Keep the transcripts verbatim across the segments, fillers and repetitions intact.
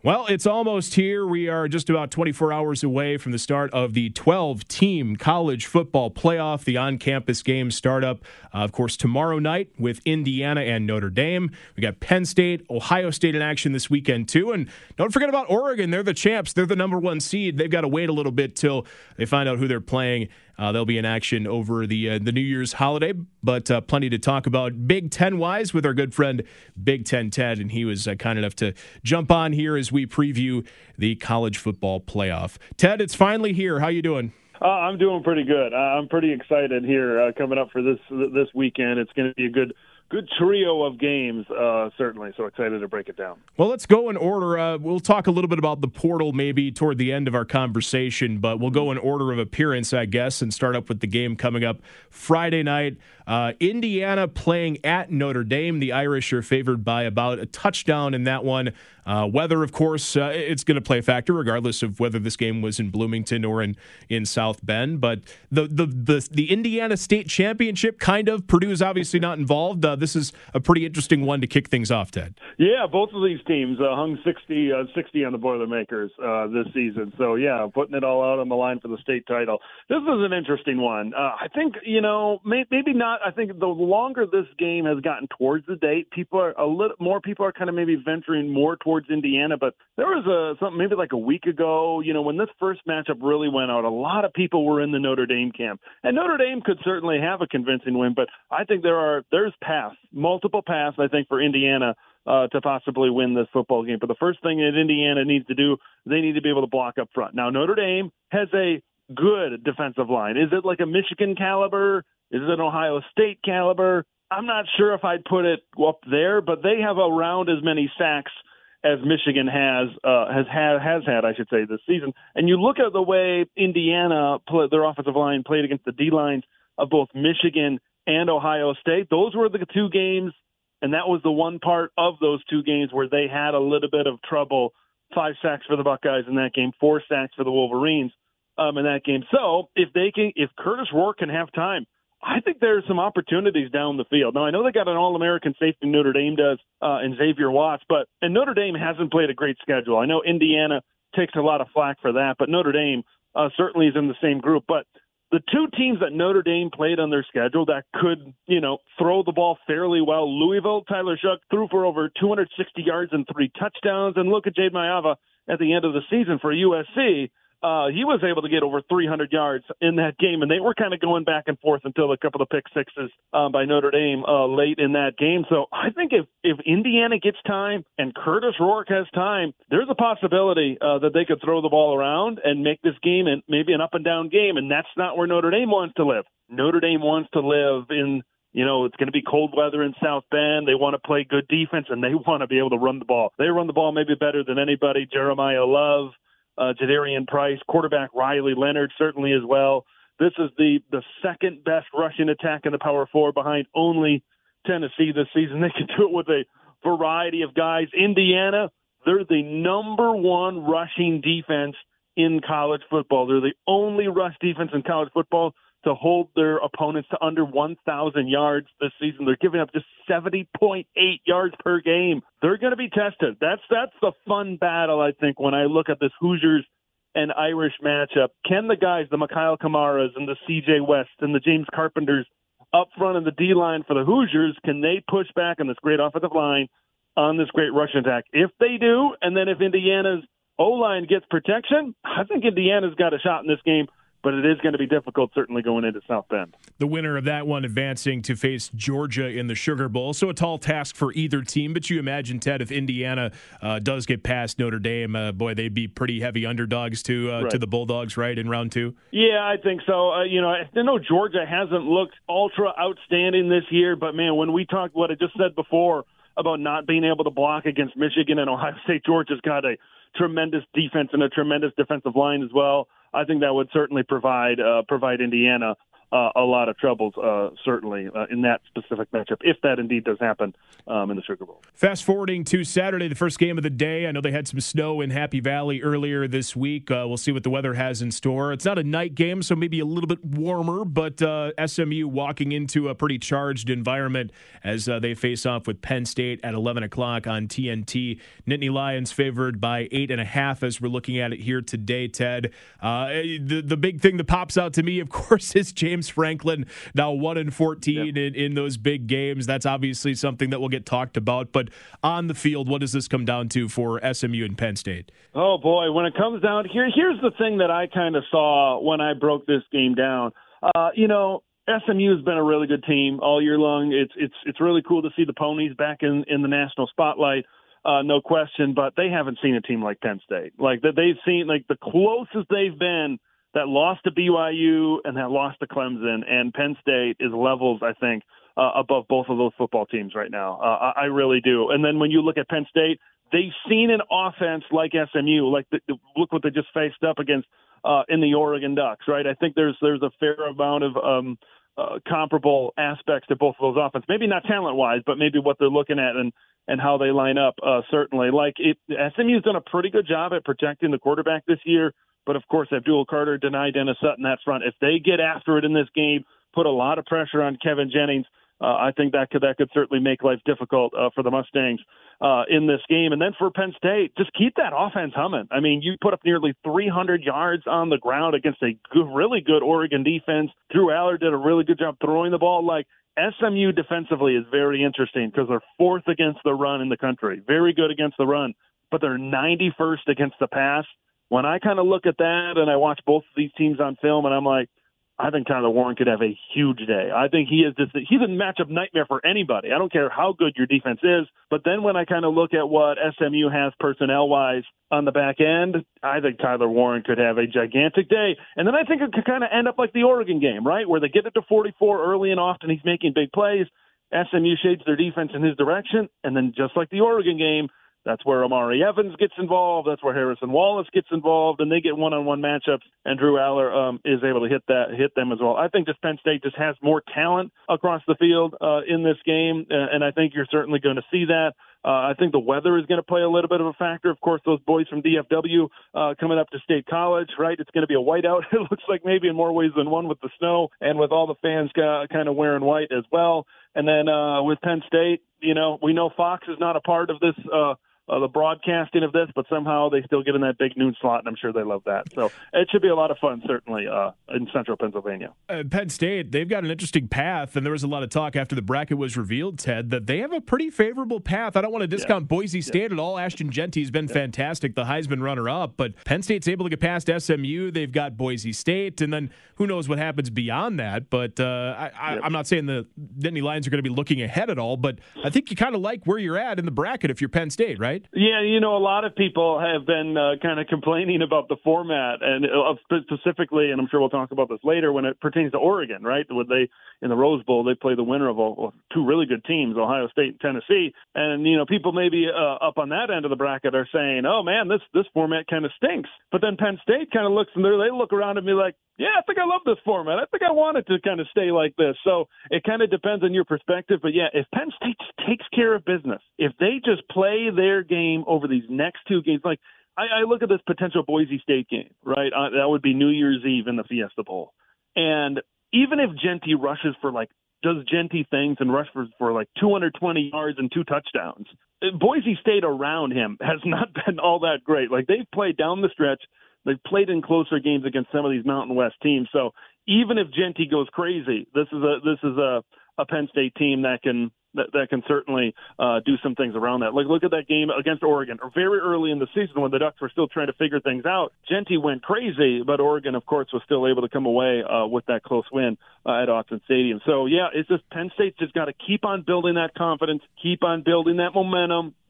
Well, it's almost here. We are just about twenty-four hours away from the start of the twelve-team college football playoff. The on-campus games start up, uh, of course, tomorrow night with Indiana and Notre Dame. We got Penn State, Ohio State in action this weekend, too. And don't forget about Oregon. They're the champs. They're the number one seed. They've got to wait a little bit till they find out who they're playing. Uh, they'll be in action over the uh, the New Year's holiday, but uh, plenty to talk about Big Ten-wise with our good friend Big Ten Ted, and he was uh, kind enough to jump on here as we preview the college football playoff. Ted, it's finally here. How you doing? Uh, I'm doing pretty good. Uh, I'm pretty excited here uh, coming up for this this weekend. It's going to be a good good trio of games, uh, certainly. So excited to break it down. Well, let's go in order. Uh, we'll talk a little bit about the portal maybe toward the end of our conversation, but we'll go in order of appearance, I guess, and start up with the game coming up Friday night. Uh, Indiana playing at Notre Dame. The Irish are favored by about a touchdown in that one. Uh, weather, of course, uh, it's going to play a factor regardless of whether this game was in Bloomington or in, in South Bend. But the, the the the Indiana State Championship, kind of, Purdue's obviously not involved. Uh, this is a pretty interesting one to kick things off, Ted. Yeah, both of these teams uh, hung sixty, uh, sixty on the Boilermakers uh, this season. So, yeah, putting it all out on the line for the state title. This is an interesting one. Uh, I think, you know, may, maybe not. I think the longer this game has gotten towards the date, people are a little more people are kind of maybe venturing more towards Indiana. But there was a something maybe like a week ago, you know, when this first matchup really went out, a lot of people were in the Notre Dame camp. And Notre Dame could certainly have a convincing win, but I think there are there's paths, multiple paths, I think, for Indiana uh, to possibly win this football game. But the first thing that Indiana needs to do, they need to be able to block up front. Now, Notre Dame has a good defensive line. Is it like a Michigan caliber? Is it an Ohio State caliber? I'm not sure if I'd put it up there, but they have around as many sacks as Michigan has uh, has had has had, I should say, this season. And you look at the way Indiana play, their offensive line played against the D lines of both Michigan and Ohio State. Those were the two games, and that was the one part of those two games where they had a little bit of trouble. Five sacks for the Buckeyes in that game, four sacks for the Wolverines um, in that game. So if they can, if Curtis Rourke can have time, I think there's some opportunities down the field. Now, I know they got an All-American safety, Notre Dame does, uh, and Xavier Watts, but and Notre Dame hasn't played a great schedule. I know Indiana takes a lot of flack for that, but Notre Dame uh, certainly is in the same group. But the two teams that Notre Dame played on their schedule that could, you know, throw the ball fairly well, Louisville, Tyler Shough threw for over two hundred sixty yards and three touchdowns, and look at Jade Mayava at the end of the season for U S C. Uh, he was able to get over three hundred yards in that game, and they were kind of going back and forth until a couple of pick sixes um, by Notre Dame uh, late in that game. So I think if, if Indiana gets time and Curtis Rourke has time, there's a possibility uh, that they could throw the ball around and make this game and maybe an up-and-down game, and that's not where Notre Dame wants to live. Notre Dame wants to live in, you know, it's going to be cold weather in South Bend. They want to play good defense, and they want to be able to run the ball. They run the ball maybe better than anybody. Jeremiah Love, Uh, Jadarian Price, quarterback Riley Leonard certainly as well. This is the, the second best rushing attack in the Power Four behind only Tennessee this season. They can do it with a variety of guys. Indiana, they're the number one rushing defense in college football. They're the only rush defense in college football to hold their opponents to under one thousand yards this season. They're giving up just seventy point eight yards per game. They're going to be tested. That's that's the fun battle, I think, when I look at this Hoosiers and Irish matchup. Can the guys, the Mikhail Kamaras and the C J West and the James Carpenters up front in the D-line for the Hoosiers, can they push back on this great offensive line on this great rushing attack? If they do, and then if Indiana's O-line gets protection, I think Indiana's got a shot in this game. But it is going to be difficult, certainly, going into South Bend. The winner of that one advancing to face Georgia in the Sugar Bowl. So a tall task for either team. But you imagine, Ted, if Indiana uh, does get past Notre Dame, uh, boy, they'd be pretty heavy underdogs to uh, right. to the Bulldogs, right, in round two? Yeah, I think so. Uh, you know, I know Georgia hasn't looked ultra outstanding this year. But, man, when we talked what I just said before about not being able to block against Michigan and Ohio State, Georgia's got a tremendous defense and a tremendous defensive line as well. I think that would certainly provide uh, provide Indiana uh, a lot of troubles, uh, certainly, uh, in that specific matchup, if that indeed does happen um, in the Sugar Bowl. Fast forwarding to Saturday, the first game of the day. I know they had some snow in Happy Valley earlier this week. Uh, we'll see what the weather has in store. It's not a night game, so maybe a little bit warmer, but uh, S M U walking into a pretty charged environment as uh, they face off with Penn State at eleven o'clock on T N T. Nittany Lions favored by eight and a half as we're looking at it here today, Ted. Uh, the, the big thing that pops out to me, of course, is James Franklin, now one and fourteen yep. in, in those big games. That's obviously something that will get talked about. But on the field, what does this come down to for S M U and Penn State? Oh, boy. When it comes down here, here's the thing that I kind of saw when I broke this game down. Uh, you know, S M U has been a really good team all year long. It's it's it's really cool to see the Ponies back in, in the national spotlight. Uh, no question, but they haven't seen a team like Penn State. Like that, they've seen like the closest they've been. That lost to B Y U and that lost to Clemson, and Penn State is levels, I think, uh, above both of those football teams right now. Uh, I, I really do. And then when you look at Penn State, they've seen an offense like S M U. Like the, the, look what they just faced up against uh, in the Oregon Ducks, right? I think there's there's a fair amount of um, uh, comparable aspects to both of those offenses. Maybe not talent-wise, but maybe what they're looking at and and how they line up. Uh, certainly, like it, S M U's done a pretty good job at protecting the quarterback this year. But, of course, Abdul Carter denied Dennis Sutton that front. If they get after it in this game, put a lot of pressure on Kevin Jennings, uh, I think that could that could certainly make life difficult uh, for the Mustangs uh, in this game. And then for Penn State, just keep that offense humming. I mean, you put up nearly three hundred yards on the ground against a good, really good Oregon defense. Drew Aller did a really good job throwing the ball. Like, S M U defensively is very interesting because they're fourth against the run in the country. Very good against the run, but they're ninety-first against the pass. When I kind of look at that and I watch both of these teams on film, and I'm like, I think Tyler Warren could have a huge day. I think he is just he's a matchup nightmare for anybody. I don't care how good your defense is. But then when I kind of look at what S M U has personnel-wise on the back end, I think Tyler Warren could have a gigantic day. And then I think it could kind of end up like the Oregon game, right, where they get it to forty-four early and often. He's making big plays. S M U shades their defense in his direction. And then just like the Oregon game, that's where Amari Evans gets involved. That's where Harrison Wallace gets involved, and they get one-on-one matchups. And Drew Aller um, is able to hit that, hit them as well. I think just Penn State just has more talent across the field uh, in this game, and I think you're certainly going to see that. Uh, I think the weather is going to play a little bit of a factor. Of course, those boys from D F W uh, coming up to State College, right? It's going to be a whiteout. It looks like maybe in more ways than one with the snow and with all the fans uh, kind of wearing white as well. And then uh, with Penn State, you know, we know Fox is not a part of this uh, Uh, the broadcasting of this, but somehow they still get in that big noon slot, and I'm sure they love that. So it should be a lot of fun, certainly, uh, in central Pennsylvania. Uh, Penn State, they've got an interesting path, and there was a lot of talk after the bracket was revealed, Ted, that they have a pretty favorable path. I don't want to discount yeah. Boise State yeah. at all. Ashton Genty's been yeah. fantastic, the Heisman runner-up, but Penn State's able to get past S M U. They've got Boise State, and then who knows what happens beyond that. But uh, I, I, yep. I'm not saying the Nittany Lions are going to be looking ahead at all, but I think you kind of like where you're at in the bracket if you're Penn State, right? Yeah, you know, a lot of people have been uh, kind of complaining about the format, and uh, specifically, and I'm sure we'll talk about this later, when it pertains to Oregon, right? When they in the Rose Bowl, they play the winner of uh, two really good teams, Ohio State and Tennessee, and you know, people maybe uh, up on that end of the bracket are saying, "Oh man, this this format kind of stinks." But then Penn State kind of looks and they look around and be like, "Yeah, I think I love this format. I think I want it to kind of stay like this." So it kind of depends on your perspective. But yeah, if Penn State just takes care of business, if they just play their game over these next two games, like I, I look at this potential Boise State game, right? Uh, that would be New Year's Eve in the Fiesta Bowl. And even if Genty rushes for like, does Genty things and rush for, for like two hundred twenty yards and two touchdowns, Boise State around him has not been all that great. Like they've played down the stretch. They've played in closer games against some of these Mountain West teams. So even if Genty goes crazy, this is a this is a, a Penn State team that can that, that can certainly uh, do some things around that. Like look at that game against Oregon, or very early in the season when the Ducks were still trying to figure things out. Genty went crazy, but Oregon, of course, was still able to come away uh, with that close win uh, at Autzen Stadium. So yeah, it's just Penn State's just got to keep on building that confidence, keep on building that momentum.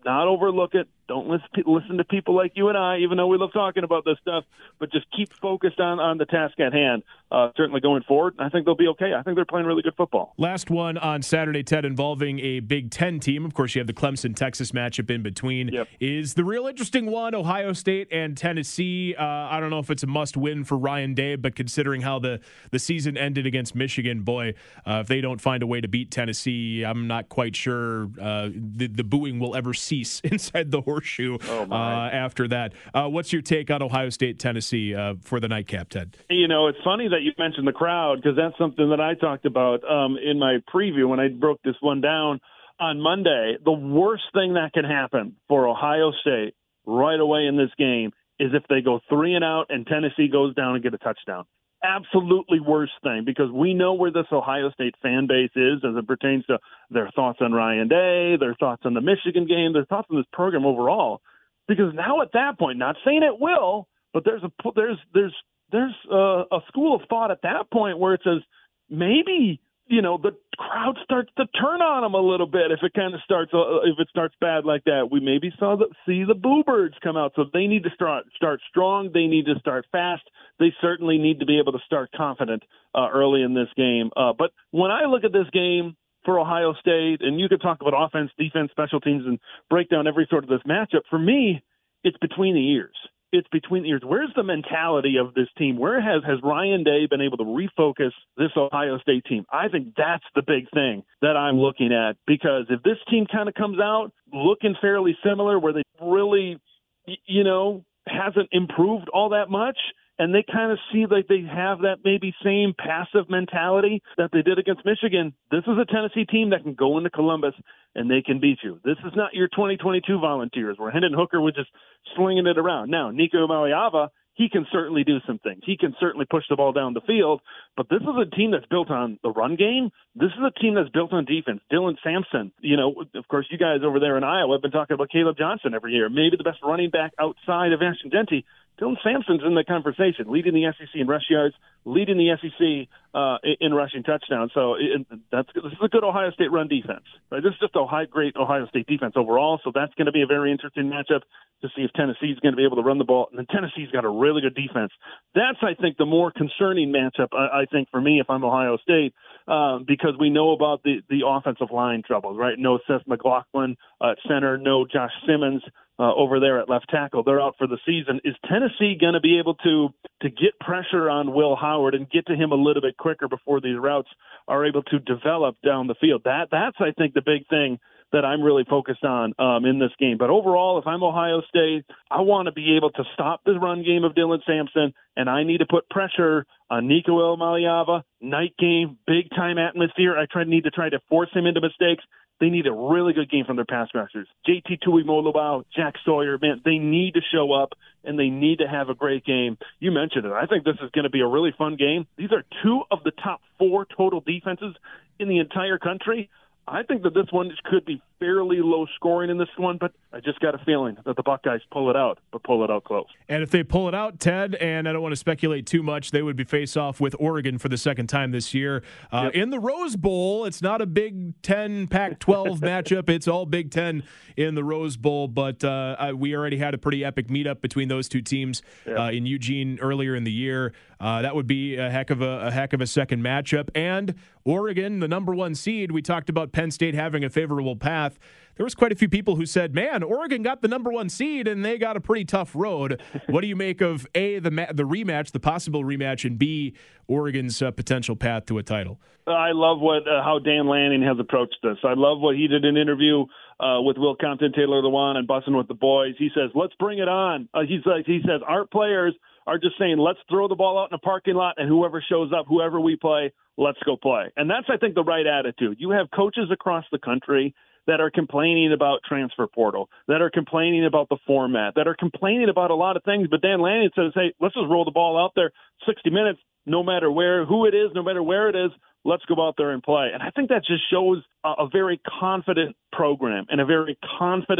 not overlook it. Don't listen, listen to people like you and I, even though we love talking about this stuff, but just keep focused on, on the task at hand. Uh, certainly going forward, I think they'll be okay. I think they're playing really good football. Last one on Saturday, Ted, involving a Big Ten team. Of course, you have the Clemson-Texas matchup in between. Yep. Is the real interesting one Ohio State and Tennessee? Uh, I don't know if it's a must-win for Ryan Day, but considering how the, the season ended against Michigan, boy, uh, if they don't find a way to beat Tennessee, I'm not quite sure uh, the, the booing will ever cease inside the horseshoe oh uh, after that. Uh, what's your take on Ohio State-Tennessee uh, for the nightcap, Ted? You know, it's funny that you mentioned the crowd, because that's something that I talked about um, in my preview when I broke this one down on Monday. The worst thing that can happen for Ohio State right away in this game is if they go three and out and Tennessee goes down and get a touchdown. Absolutely worst thing, because we know where this Ohio State fan base is as it pertains to their thoughts on Ryan Day, their thoughts on the Michigan game, their thoughts on this program overall. Because now at that point, not saying it will, but there's a there's there's there's a, a school of thought at that point where it says maybe, you know, the crowd starts to turn on them a little bit if it kind of starts uh, if it starts bad like that. We maybe saw the, see the Boo Birds come out, so they need to start start strong. They need to start fast. They certainly need to be able to start confident uh, early in this game. Uh, but when I look at this game for Ohio State, and you could talk about offense, defense, special teams, and break down every sort of this matchup, for me, it's between the ears. It's between the ears. Where's the mentality of this team? Where has, has Ryan Day been able to refocus this Ohio State team? I think that's the big thing that I'm looking at, because if this team kind of comes out looking fairly similar, where they really, you know, hasn't improved all that much, and they kind of see like they have that maybe same passive mentality that they did against Michigan, this is a Tennessee team that can go into Columbus and they can beat you. This is not your twenty twenty-two Volunteers where Hendon Hooker was just slinging it around. Now, Nico Maliava, he can certainly do some things. He can certainly push the ball down the field, but this is a team that's built on the run game. This is a team that's built on defense. Dylan Sampson, you know, of course, you guys over there in Iowa have been talking about Caleb Johnson every year, maybe the best running back outside of Ashton Genty. Dylan Sampson's in the conversation, leading the S E C in rush yards, leading the S E C uh, in rushing touchdowns. So it, that's this is a good Ohio State run defense. Right? This is just a high, great Ohio State defense overall. So that's going to be a very interesting matchup to see if Tennessee's going to be able to run the ball. And then Tennessee's got a really good defense. That's, I think, the more concerning matchup, I, I think, for me if I'm Ohio State, uh, because we know about the, the offensive line troubles, right? No Seth McLaughlin uh, at center, no Josh Simmons uh, over there at left tackle. They're out for the season. Is Tennessee going to be able to to get pressure on Will Howard and get to him a little bit quicker before these routes are able to develop down the field? That That's, I think, the big thing that I'm really focused on um, in this game. But overall, if I'm Ohio State, I want to be able to stop the run game of Dylan Sampson, and I need to put pressure on Nico Maliava. Night game, big-time atmosphere. I try need to try to force him into mistakes. They need a really good game from their pass rushers. J T Tuimoloau, Jack Sawyer, man, they need to show up, and they need to have a great game. You mentioned it. I think this is going to be a really fun game. These are two of the top four total defenses in the entire country. I think that this one could be fairly low scoring in this one, but I just got a feeling that the Buckeyes pull it out, but pull it out close. And if they pull it out, Ted, and I don't want to speculate too much, they would be face off with Oregon for the second time this year. Uh, yep. In the Rose Bowl, it's not a Big Ten Pac twelve matchup. It's all Big Ten in the Rose Bowl, but uh, we already had a pretty epic meetup between those two teams yep. uh, in Eugene earlier in the year. Uh, that would be a heck of a, a heck of a second matchup. And Oregon, the number one seed, we talked about Penn State having a favorable path. There was quite a few people who said, man, Oregon got the number one seed and they got a pretty tough road. What do you make of A, the ma- the rematch, the possible rematch, and B, Oregon's uh, potential path to a title? I love what uh, how Dan Lanning has approached this. I love what he did in an interview uh, with Will Compton, Taylor Lewan, and Bussin' with the Boys. He says, let's bring it on. Uh, he's like, he says, our players are just saying, let's throw the ball out in a parking lot, and whoever shows up, whoever we play, let's go play. And that's, I think, the right attitude. You have coaches across the country that are complaining about transfer portal, that are complaining about the format, that are complaining about a lot of things. But Dan Lanning says, hey, let's just roll the ball out there sixty minutes, no matter where, who it is, no matter where it is, let's go out there and play. And I think that just shows a, a very confident program and a very confident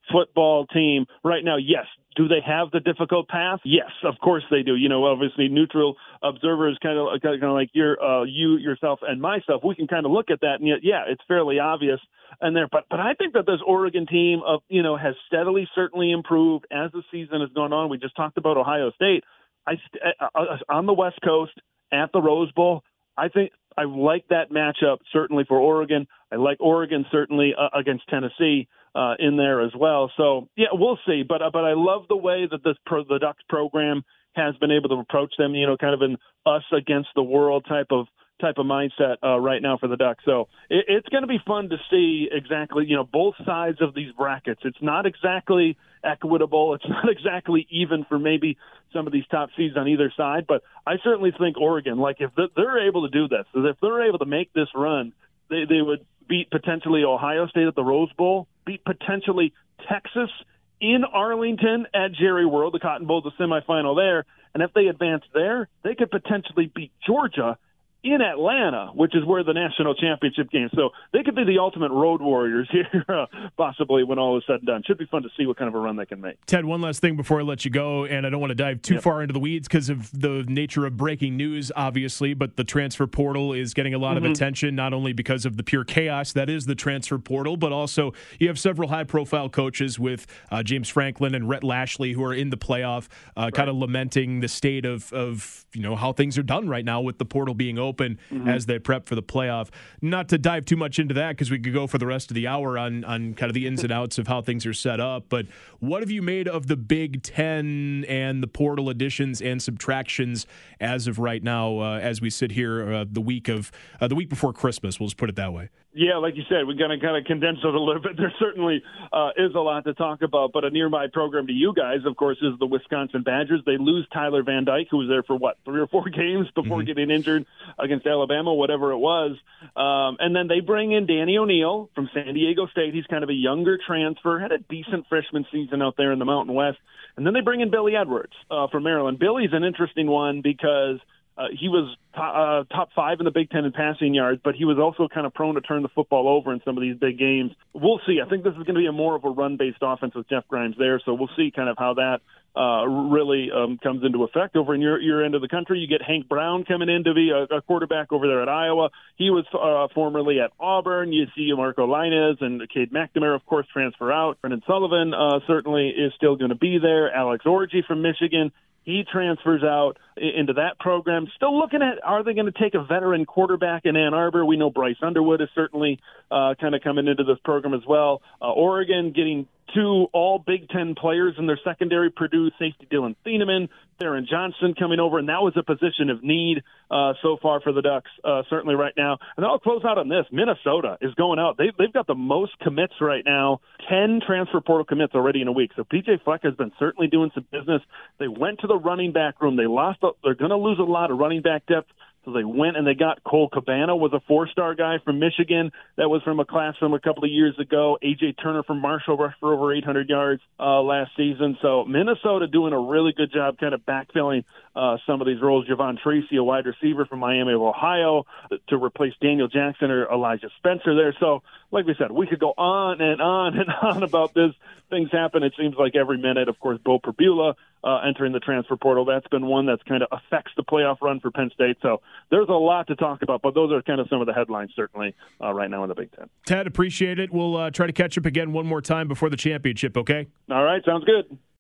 football team right now. Yes. Do they have the difficult path? Yes, of course they do. You know, obviously neutral observers, kind of, kind of like your, uh, you, yourself, and myself, we can kind of look at that, and yet, yeah, it's fairly obvious. And there, but but I think that this Oregon team, of you know, has steadily, certainly improved as the season has gone on. We just talked about Ohio State. I uh, on the West Coast at the Rose Bowl. I think I like that matchup certainly for Oregon. I like Oregon certainly uh, against Tennessee. Uh, in there as well. So, yeah, we'll see. But uh, but I love the way that this pro, the Ducks program has been able to approach them, you know, kind of an us against the world type of type of mindset uh, right now for the Ducks. So it, it's going to be fun to see exactly, you know, both sides of these brackets. It's not exactly equitable. It's not exactly even for maybe some of these top seeds on either side. But I certainly think Oregon, like if they're able to do this, if they're able to make this run, they, they would beat potentially Ohio State at the Rose Bowl, beat potentially Texas in Arlington at Jerry World, the Cotton Bowl, the semifinal there. And if they advance there, they could potentially beat Georgia in Atlanta, which is where the national championship game. So they could be the ultimate road warriors here, uh, possibly when all is said and done. Should be fun to see what kind of a run they can make. Ted, one last thing before I let you go, and I don't want to dive too yep. far into the weeds because of the nature of breaking news, obviously, but the transfer portal is getting a lot mm-hmm. of attention, not only because of the pure chaos that is the transfer portal, but also you have several high-profile coaches with uh, James Franklin and Rhett Lashley who are in the playoff, uh, right. kind of lamenting the state of, of you know how things are done right now with the portal being open. Mm-hmm. as they prep for the playoff. Not to dive too much into that because we could go for the rest of the hour on, on kind of the ins and outs of how things are set up, but what have you made of the Big Ten and the portal additions and subtractions as of right now uh, as we sit here uh, the week of uh, the week before Christmas? We'll just put it that way. Yeah, like you said, we're going to kind of condense it a little bit. There certainly uh, is a lot to talk about, but a nearby program to you guys, of course, is the Wisconsin Badgers. They lose Tyler Van Dyke, who was there for, what, three or four games before mm-hmm. getting injured against Alabama, whatever it was. Um, and then they bring in Danny O'Neal from San Diego State. He's kind of a younger transfer, had a decent freshman season out there in the Mountain West. And then they bring in Billy Edwards uh, from Maryland. Billy's an interesting one because Uh, he was to- uh, top five in the Big Ten in passing yards, but he was also kind of prone to turn the football over in some of these big games. We'll see. I think this is going to be a more of a run-based offense with Jeff Grimes there, so we'll see kind of how that uh, really um, comes into effect over in your, your end of the country. You get Hank Brown coming in to be a, a quarterback over there at Iowa. He was uh, formerly at Auburn. You see Marco Linez and Cade McNamara, of course, transfer out. Brendan Sullivan uh, certainly is still going to be there. Alex Orji from Michigan. He transfers out into that program. Still looking at, are they going to take a veteran quarterback in Ann Arbor? We know Bryce Underwood is certainly uh, kind of coming into this program as well. Uh, Oregon getting two all Big Ten players in their secondary, Purdue safety Dylan Thieneman, Theron Johnson coming over, and that was a position of need uh, so far for the Ducks, uh, certainly right now. And I'll close out on this. Minnesota is going out. They've, they've got the most commits right now, ten transfer portal commits already in a week. So P J Fleck has been certainly doing some business. They went to the running back room. They lost. They're going to lose a lot of running back depth. So they went and they got Cole Cabana, was a four-star guy from Michigan. That was from a class from a couple of years ago. A J Turner from Marshall rushed for over eight hundred yards uh, last season. So Minnesota doing a really good job kind of backfilling uh, some of these roles. Javon Tracy, a wide receiver from Miami of Ohio, to replace Daniel Jackson or Elijah Spencer there. So like we said, we could go on and on and on about this. Things happen, it seems like, every minute. Of course, Bo Perbula uh, entering the transfer portal. That's been one that's kind of affects the playoff run for Penn State. So there's a lot to talk about, but those are kind of some of the headlines, certainly, uh, right now in the Big Ten. Ted, appreciate it. We'll uh, try to catch up again one more time before the championship, okay? All right, sounds good.